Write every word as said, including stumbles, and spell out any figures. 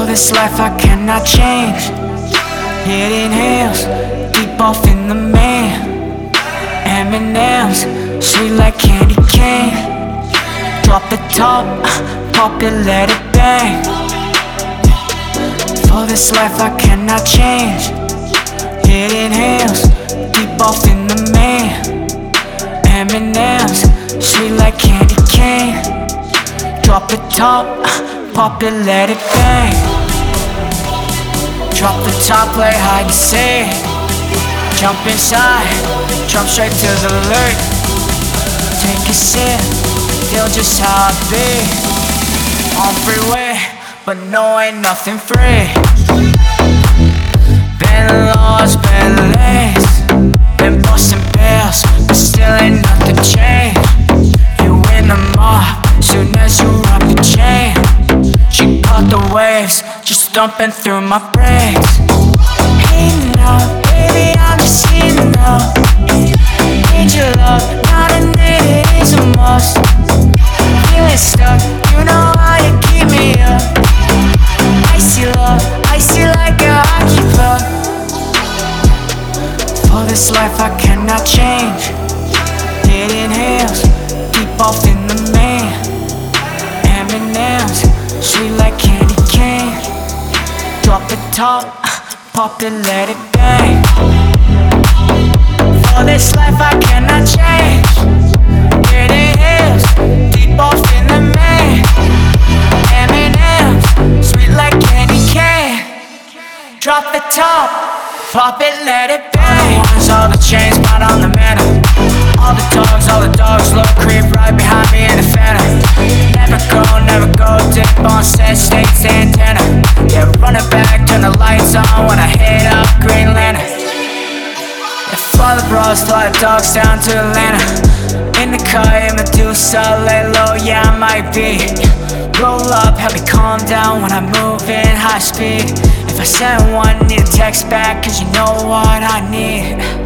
For this life I cannot change. Hitting hills, deep off in the main. M and M's, sweet like candy cane. Drop the top, pop it, let it bang. For this life I cannot change. Hitting hills, deep off in the main. M and M's, sweet like candy cane. Drop the top, pop it, let it bang. Drop the top, play hide and seek. Jump inside, jump straight to the lake. Take a sip, feel just how I be. On freeway, but no, ain't nothing free. Been lost, been laced, been busting bills, but still ain't nothing changed. You in the mob, soon as you rock the chain. She caught the waves, just thumping through my brakes. Hey now, baby, I'm just here now. Need your love, not a need, it is a must. Feeling stuck, you know how you keep me up. Icy love, icy like a hockey puck. For this life I cannot change. Hitting hills, deep off in the main. M and M's, sweet like candy cane. Drop the top, pop it, let it bang. For this life I cannot change. Hitting hills, deep off in the main. M and M's, sweet like candy cane. Drop the top, pop it, let it bang. All the ones, all the chains, spot on the manor. All the dogs, all the dogs, low creep right behind me in the phantom. Never go, never go, dip on set, state's antenna. Yeah, run it back, turn the lights on when I hit up Green Lantern. Yeah, fly the bros, fly the dogs down to Atlanta. In the car, in Medusa, lay low, yeah, I might be. Roll up, help me calm down when I move in high speed. If I send one, need a text back, cause you know what I need.